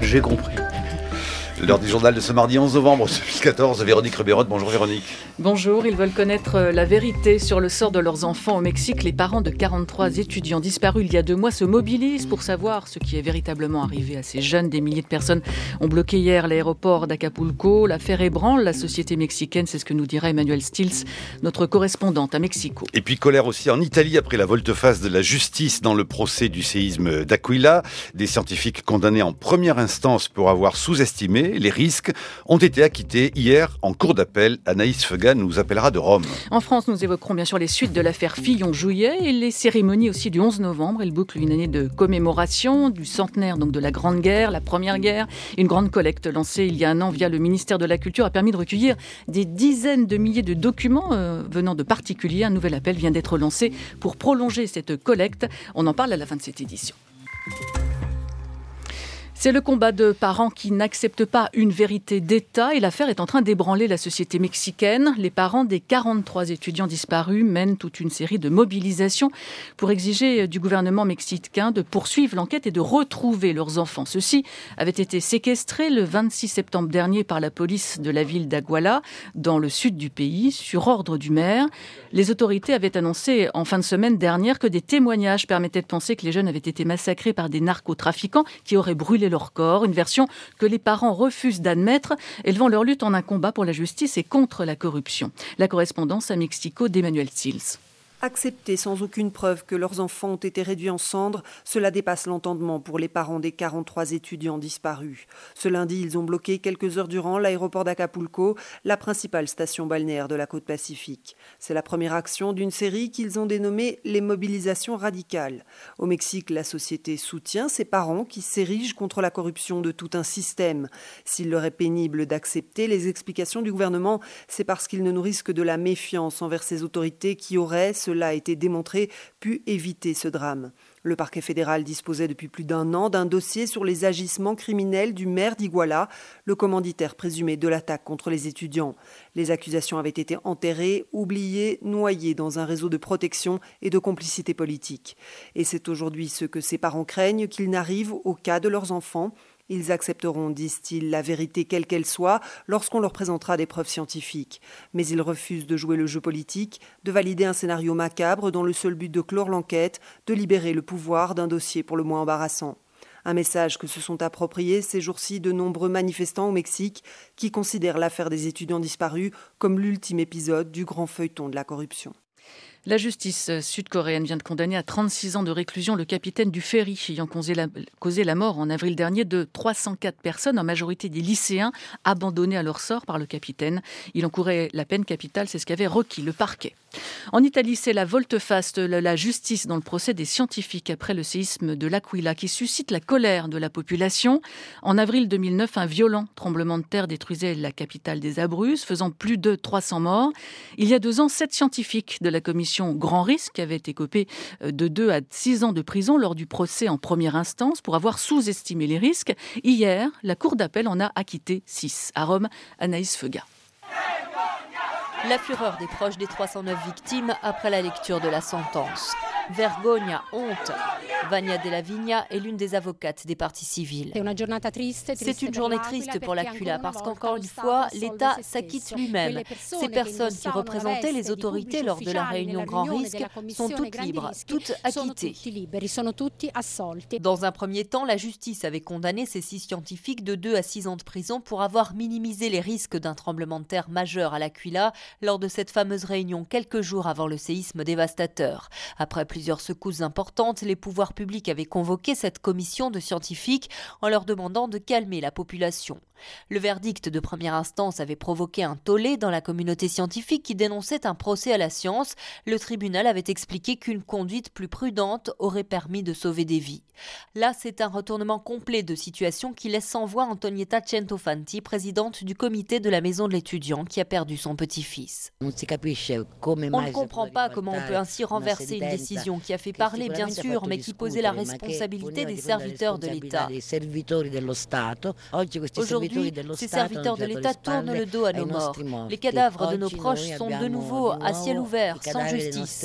J'ai compris. L'heure du journal de ce mardi 11 novembre, 2014, Véronique Ribeyrod. Bonjour Véronique. Bonjour, ils veulent connaître la vérité sur le sort de leurs enfants au Mexique. Les parents de 43 étudiants disparus il y a 2 mois se mobilisent pour savoir ce qui est véritablement arrivé à ces jeunes. Des milliers de personnes ont bloqué hier l'aéroport d'Acapulco. L'affaire ébranle la société mexicaine, c'est ce que nous dira Emmanuel Stills, notre correspondante à Mexico. Et puis colère aussi en Italie après la volte-face de la justice dans le procès du séisme d'Aquila. Des scientifiques condamnés en première instance pour avoir sous-estimé les risques ont été acquittés hier en cour d'appel. Anaïs Feuga nous appellera de Rome. En France, nous évoquerons bien sûr les suites de l'affaire Fillon-Jouillet et les cérémonies aussi du 11 novembre. Elle boucle une année de commémoration du centenaire donc de la Grande Guerre, la Première Guerre. Une grande collecte lancée il y a un an via le ministère de la Culture a permis de recueillir des dizaines de milliers de documents venant de particuliers. Un nouvel appel vient d'être lancé pour prolonger cette collecte. On en parle à la fin de cette édition. C'est le combat de parents qui n'acceptent pas une vérité d'État et l'affaire est en train d'ébranler la société mexicaine. Les parents des 43 étudiants disparus mènent toute une série de mobilisations pour exiger du gouvernement mexicain de poursuivre l'enquête et de retrouver leurs enfants. Ceux-ci avaient été séquestrés le 26 septembre dernier par la police de la ville d'Iguala, dans le sud du pays, sur ordre du maire. Les autorités avaient annoncé en fin de semaine dernière que des témoignages permettaient de penser que les jeunes avaient été massacrés par des narcotrafiquants qui auraient brûlé leur corps, une version que les parents refusent d'admettre, élevant leur lutte en un combat pour la justice et contre la corruption. La correspondance à Mexico d'Emmanuel Stills. Accepter sans aucune preuve que leurs enfants ont été réduits en cendres, cela dépasse l'entendement pour les parents des 43 étudiants disparus. Ce lundi, ils ont bloqué quelques heures durant l'aéroport d'Acapulco, la principale station balnéaire de la côte Pacifique. C'est la première action d'une série qu'ils ont dénommée les mobilisations radicales. Au Mexique, la société soutient ces parents qui s'érigent contre la corruption de tout un système. S'il leur est pénible d'accepter les explications du gouvernement, c'est parce qu'ils ne nourrissent que de la méfiance envers ces autorités qui auraient, cela a été démontré, pu éviter ce drame. Le parquet fédéral disposait depuis plus d'1 an d'un dossier sur les agissements criminels du maire d'Iguala, le commanditaire présumé de l'attaque contre les étudiants. Les accusations avaient été enterrées, oubliées, noyées dans un réseau de protection et de complicité politique. Et c'est aujourd'hui ce que ces parents craignent qu'il n'arrive au cas de leurs enfants. Ils accepteront, disent-ils, la vérité quelle qu'elle soit lorsqu'on leur présentera des preuves scientifiques. Mais ils refusent de jouer le jeu politique, de valider un scénario macabre dans le seul but de clore l'enquête, de libérer le pouvoir d'un dossier pour le moins embarrassant. Un message que se sont appropriés ces jours-ci de nombreux manifestants au Mexique qui considèrent l'affaire des étudiants disparus comme l'ultime épisode du grand feuilleton de la corruption. La justice sud-coréenne vient de condamner à 36 ans de réclusion le capitaine du ferry ayant causé la mort en avril dernier de 304 personnes, en majorité des lycéens, abandonnés à leur sort par le capitaine. Il encourait la peine capitale, c'est ce qu'avait requis le parquet. En Italie, c'est la volte-face de la justice dans le procès des scientifiques après le séisme de l'Aquila qui suscite la colère de la population. En avril 2009, un violent tremblement de terre détruisait la capitale des Abruzzes, faisant plus de 300 morts. Il y a 2 ans, 7 scientifiques de la commission Grand Risque avaient écopé de 2 à 6 ans de prison lors du procès en première instance pour avoir sous-estimé les risques. Hier, la cour d'appel en a acquitté 6. À Rome, Anaïs Feuga. La fureur des proches des 309 victimes après la lecture de la sentence. Vergogna, honte. Vania Della Vigna est l'une des avocates des parties civiles. C'est une journée triste pour l'Aquila parce qu'encore une fois, l'État s'acquitte lui-même. Ces personnes qui représentaient les autorités lors de la réunion Grand Risque sont toutes libres, toutes acquittées. Dans un premier temps, la justice avait condamné ces 6 scientifiques de 2 à 6 ans de prison pour avoir minimisé les risques d'un tremblement de terre majeur à l'Aquila lors de cette fameuse réunion quelques jours avant le séisme dévastateur. Après plusieurs secousses importantes, les pouvoirs publics avaient convoqué cette commission de scientifiques en leur demandant de calmer la population. Le verdict de première instance avait provoqué un tollé dans la communauté scientifique qui dénonçait un procès à la science. Le tribunal avait expliqué qu'une conduite plus prudente aurait permis de sauver des vies. Là, c'est un retournement complet de situation qui laisse sans voix Antonietta Centofanti, présidente du comité de la maison de l'étudiant qui a perdu son petit-fils. On ne comprend pas comment on peut ainsi renverser une décision qui a fait parler, bien sûr, mais qui supposer la responsabilité des serviteurs de l'État. Aujourd'hui, ces serviteurs de l'État tournent le dos à nos morts. Les cadavres de nos proches sont de nouveau à ciel ouvert, sans justice.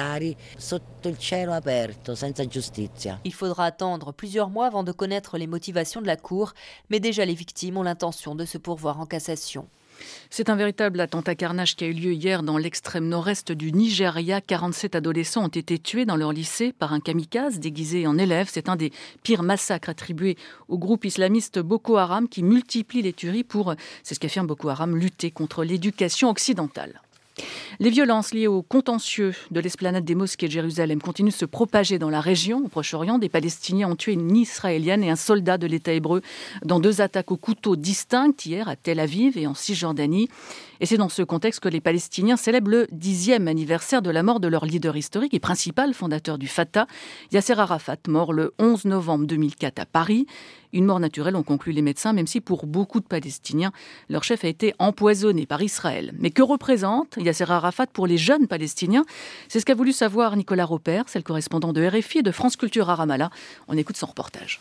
Il faudra attendre plusieurs mois avant de connaître les motivations de la Cour, mais déjà les victimes ont l'intention de se pourvoir en cassation. C'est un véritable attentat carnage qui a eu lieu hier dans l'extrême nord-est du Nigeria. 47 adolescents ont été tués dans leur lycée par un kamikaze déguisé en élève. C'est un des pires massacres attribués au groupe islamiste Boko Haram qui multiplie les tueries pour, c'est ce qu'affirme Boko Haram, lutter contre l'éducation occidentale. Les violences liées au contentieux de l'esplanade des mosquées de Jérusalem continuent de se propager dans la région. Au Proche-Orient, des Palestiniens ont tué une Israélienne et un soldat de l'État hébreu dans 2 attaques au couteau distinctes hier à Tel Aviv et en Cisjordanie. Et c'est dans ce contexte que les Palestiniens célèbrent le 10e anniversaire de la mort de leur leader historique et principal fondateur du Fatah, Yasser Arafat, mort le 11 novembre 2004 à Paris. Une mort naturelle, ont conclu les médecins, même si pour beaucoup de Palestiniens, leur chef a été empoisonné par Israël. Mais que représente Yasser Arafat pour les jeunes Palestiniens? C'est ce qu'a voulu savoir Nicolas Roper, c'est le correspondant de RFI et de France Culture à Ramallah. On écoute son reportage.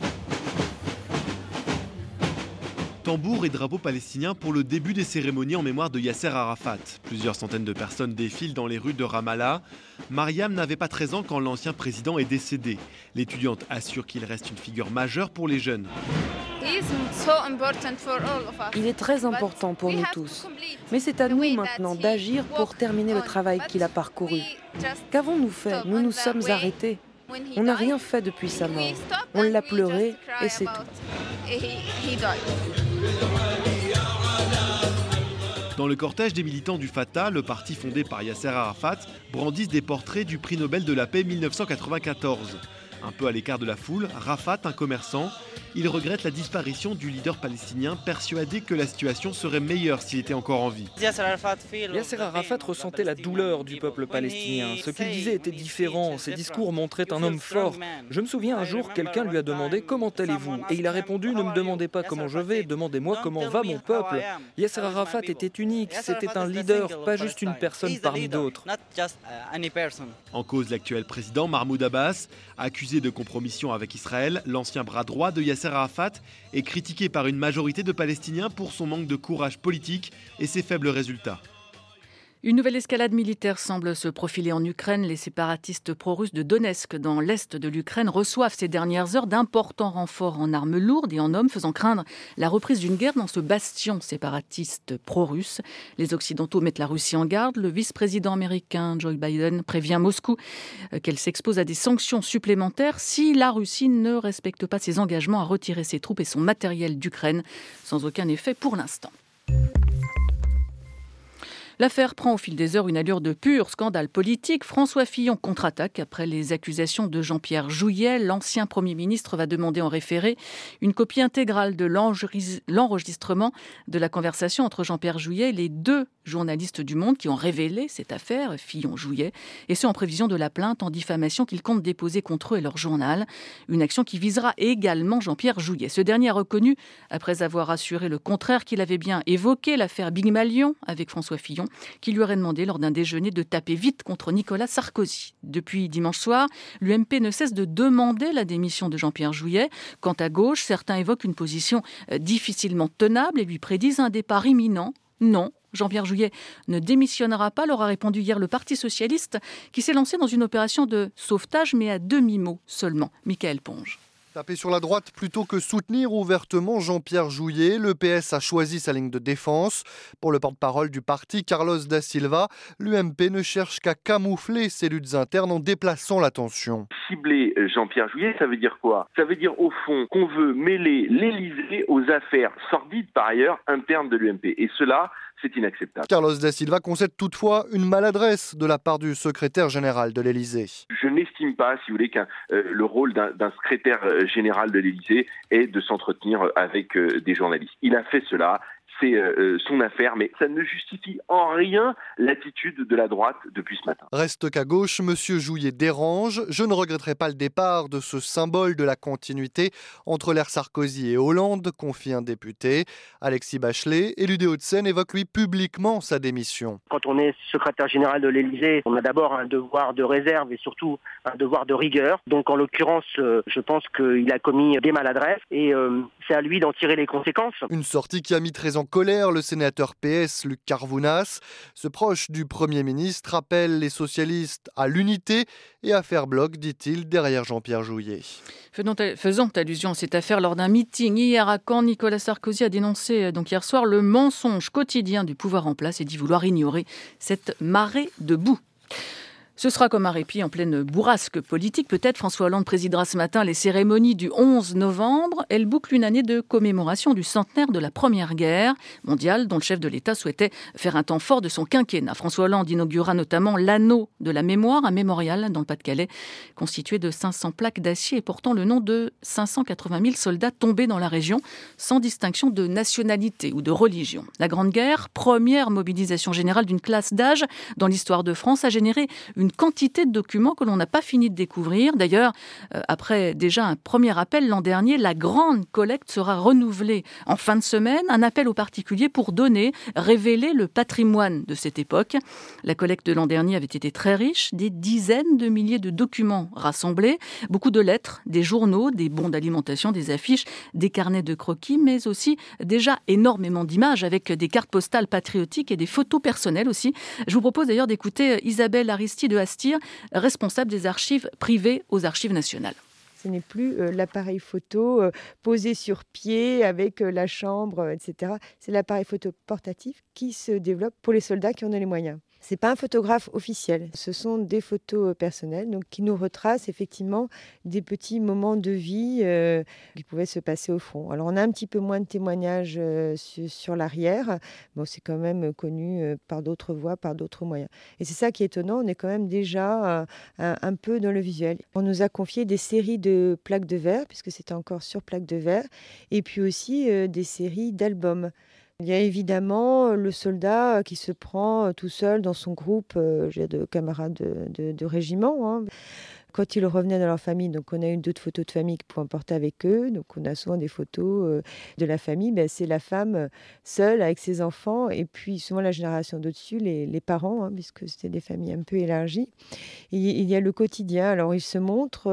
Tambour et drapeau palestinien pour le début des cérémonies en mémoire de Yasser Arafat. Plusieurs centaines de personnes défilent dans les rues de Ramallah. Mariam n'avait pas 13 ans quand l'ancien président est décédé. L'étudiante assure qu'il reste une figure majeure pour les jeunes. Il est très important pour nous tous. Mais c'est à nous maintenant d'agir pour terminer le travail qu'il a parcouru. Qu'avons-nous fait? Nous nous sommes arrêtés. On n'a rien fait depuis sa mort. On l'a pleuré et c'est tout. Dans le cortège des militants du Fatah, le parti fondé par Yasser Arafat, brandissent des portraits du prix Nobel de la paix 1994. Un peu à l'écart de la foule, Rafat, un commerçant, il regrette la disparition du leader palestinien, persuadé que la situation serait meilleure s'il était encore en vie. Yasser Arafat ressentait la douleur du peuple palestinien. Ce qu'il disait était différent, ses discours montraient un homme fort. Je me souviens un jour, quelqu'un lui a demandé « Comment allez-vous ?» Et il a répondu « Ne me demandez pas comment je vais, demandez-moi comment va mon peuple. » Yasser Arafat était unique, c'était un leader, pas juste une personne parmi d'autres. En cause, l'actuel président Mahmoud Abbas, accusé de compromission avec Israël, l'ancien bras droit de Yasser Arafat, est critiqué par une majorité de Palestiniens pour son manque de courage politique et ses faibles résultats. Une nouvelle escalade militaire semble se profiler en Ukraine. Les séparatistes pro-russes de Donetsk, dans l'est de l'Ukraine, reçoivent ces dernières heures d'importants renforts en armes lourdes et en hommes, faisant craindre la reprise d'une guerre dans ce bastion séparatiste pro-russe. Les Occidentaux mettent la Russie en garde. Le vice-président américain Joe Biden prévient Moscou qu'elle s'expose à des sanctions supplémentaires si la Russie ne respecte pas ses engagements à retirer ses troupes et son matériel d'Ukraine, sans aucun effet pour l'instant. L'affaire prend au fil des heures une allure de pur scandale politique. François Fillon contre-attaque après les accusations de Jean-Pierre Jouyet. L'ancien Premier ministre va demander en référé une copie intégrale de l'enregistrement de la conversation entre Jean-Pierre Jouyet et les 2 journalistes du Monde qui ont révélé cette affaire, Fillon-Jouyet, et ce en prévision de la plainte en diffamation qu'ils comptent déposer contre eux et leur journal. Une action qui visera également Jean-Pierre Jouyet. Ce dernier a reconnu, après avoir assuré le contraire, qu'il avait bien évoqué l'affaire Big Malion avec François Fillon, qui lui aurait demandé lors d'un déjeuner de taper vite contre Nicolas Sarkozy. Depuis dimanche soir, l'UMP ne cesse de demander la démission de Jean-Pierre Jouyet. Quant à gauche, certains évoquent une position difficilement tenable et lui prédisent un départ imminent. Non, Jean-Pierre Jouyet ne démissionnera pas, leur a répondu hier le Parti socialiste, qui s'est lancé dans une opération de sauvetage, mais à demi-mot seulement. Michael Ponge. Taper sur la droite plutôt que soutenir ouvertement Jean-Pierre Jouyet, le PS a choisi sa ligne de défense. Pour le porte-parole du parti, Carlos da Silva, l'UMP ne cherche qu'à camoufler ses luttes internes en déplaçant l'attention. Cibler Jean-Pierre Jouyet, ça veut dire quoi? Ça veut dire au fond qu'on veut mêler l'Élysée aux affaires sordides par ailleurs internes de l'UMP. Et cela, c'est inacceptable. Carlos da Silva concède toutefois une maladresse de la part du secrétaire général de l'Élysée. Je n'estime pas, si vous voulez, que le rôle d'un secrétaire général de l'Élysée est de s'entretenir avec des journalistes. Il a fait cela. c'est son affaire, mais ça ne justifie en rien l'attitude de la droite depuis ce matin. Reste qu'à gauche, M. Jouyet dérange. Je ne regretterai pas le départ de ce symbole de la continuité entre l'ère Sarkozy et Hollande, confie un député. Alexis Bachelet, élu des Hauts-de-Seine, évoque lui publiquement sa démission. Quand on est secrétaire général de l'Élysée, on a d'abord un devoir de réserve et surtout un devoir de rigueur. Donc en l'occurrence, je pense qu'il a commis des maladresses et c'est à lui d'en tirer les conséquences. Une sortie qui a mis très en colère le sénateur PS Luc Carvounas. Ce proche du Premier ministre appelle les socialistes à l'unité et à faire bloc, dit-il, derrière Jean-Pierre Jouyet. Faisant allusion à cette affaire lors d'un meeting hier à Caen, Nicolas Sarkozy a dénoncé donc hier soir le mensonge quotidien du pouvoir en place et dit vouloir ignorer cette marée de boue. Ce sera comme un répit en pleine bourrasque politique. Peut-être François Hollande présidera ce matin les cérémonies du 11 novembre. Elle boucle une année de commémoration du centenaire de la Première Guerre mondiale dont le chef de l'État souhaitait faire un temps fort de son quinquennat. François Hollande inaugurera notamment l'anneau de la mémoire, un mémorial dans le Pas-de-Calais constitué de 500 plaques d'acier et portant le nom de 580 000 soldats tombés dans la région sans distinction de nationalité ou de religion. La Grande Guerre, première mobilisation générale d'une classe d'âge dans l'histoire de France, a généré une quantité de documents que l'on n'a pas fini de découvrir. D'ailleurs, après déjà un premier appel l'an dernier, la grande collecte sera renouvelée en fin de semaine. Un appel aux particuliers pour donner, révéler le patrimoine de cette époque. La collecte de l'an dernier avait été très riche, des dizaines de milliers de documents rassemblés, beaucoup de lettres, des journaux, des bons d'alimentation, des affiches, des carnets de croquis, mais aussi déjà énormément d'images avec des cartes postales patriotiques et des photos personnelles aussi. Je vous propose d'ailleurs d'écouter Isabelle Aristide de Astir, responsable des archives privées aux Archives nationales. Ce n'est plus l'appareil photo posé sur pied avec la chambre, etc. C'est l'appareil photo portatif qui se développe pour les soldats qui en ont les moyens. Ce n'est pas un photographe officiel, ce sont des photos personnelles donc, qui nous retracent effectivement des petits moments de vie qui pouvaient se passer au front. Alors on a un petit peu moins de témoignages sur l'arrière, bon, c'est quand même connu par d'autres voies, par d'autres moyens. Et c'est ça qui est étonnant, on est quand même déjà un peu dans le visuel. On nous a confié des séries de plaques de verre, puisque c'était encore sur plaques de verre, et puis aussi des séries d'albums. Il y a évidemment le soldat qui se prend tout seul dans son groupe de camarades de régiment. Hein. Quand ils revenaient dans leur famille, donc on a eu d'autres photos de famille qu'ils pouvaient emporter avec eux. Donc on a souvent des photos de la famille. C'est la femme seule avec ses enfants et puis souvent la génération d'au-dessus, les parents, hein, puisque c'était des familles un peu élargies. Et il y a le quotidien. Alors ils se montrent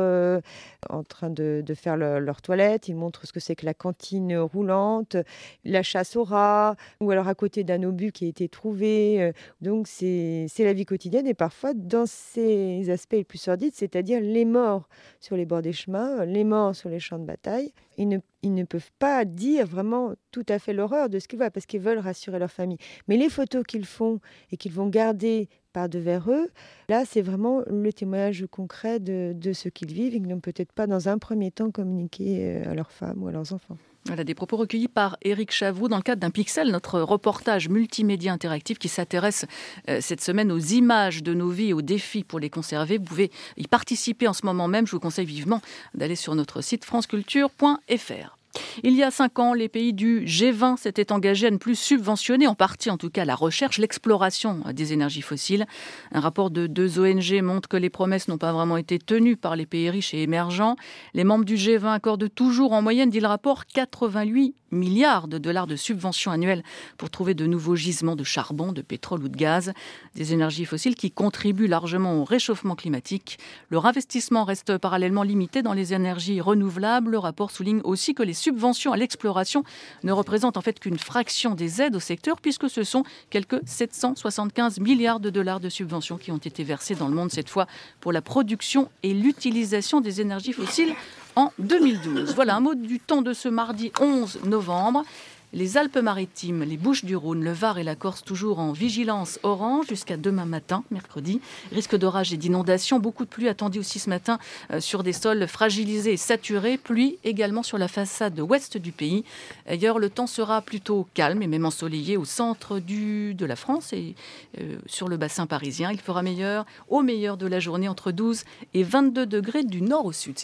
en train de faire leur toilette. Ils montrent ce que c'est que la cantine roulante, la chasse aux rats, ou alors à côté d'un obus qui a été trouvé. Donc c'est la vie quotidienne et parfois dans ces aspects les plus sordides, c'est-à-dire les morts sur les bords des chemins, les morts sur les champs de bataille. Ils ne peuvent pas dire vraiment tout à fait l'horreur de ce qu'ils voient parce qu'ils veulent rassurer leur famille. Mais les photos qu'ils font et qu'ils vont garder par devers eux, là c'est vraiment le témoignage concret de ce qu'ils vivent et qu'ils n'ont peut-être pas dans un premier temps communiqué à leurs femmes ou à leurs enfants. Voilà, des propos recueillis par Éric Chavroux dans le cadre d'un Pixel, notre reportage multimédia interactif qui s'intéresse cette semaine aux images de nos vies et aux défis pour les conserver. Vous pouvez y participer en ce moment même. Je vous conseille vivement d'aller sur notre site franceculture.fr. Il y a 5 ans, les pays du G20 s'étaient engagés à ne plus subventionner, en partie en tout cas, la recherche, l'exploration des énergies fossiles. Un rapport de 2 ONG montre que les promesses n'ont pas vraiment été tenues par les pays riches et émergents. Les membres du G20 accordent toujours en moyenne, dit le rapport, 88 milliards de dollars de subventions annuelles pour trouver de nouveaux gisements de charbon, de pétrole ou de gaz. Des énergies fossiles qui contribuent largement au réchauffement climatique. Leur investissement reste parallèlement limité dans les énergies renouvelables. Le rapport souligne aussi que les subventions à l'exploration ne représentent en fait qu'une fraction des aides au secteur puisque ce sont quelques 775 milliards de dollars de subventions qui ont été versées dans le monde cette fois pour la production et l'utilisation des énergies fossiles en 2012. Voilà un mot du temps de ce mardi 11 novembre. Les Alpes-Maritimes, les Bouches-du-Rhône, le Var et la Corse toujours en vigilance orange jusqu'à demain matin, mercredi. Risque d'orage et d'inondation. Beaucoup de pluie attendue aussi ce matin sur des sols fragilisés et saturés. Pluie également sur la façade ouest du pays. Ailleurs, le temps sera plutôt calme et même ensoleillé au centre de la France et sur le bassin parisien. Il fera meilleur au meilleur de la journée entre 12 et 22 degrés du nord au sud.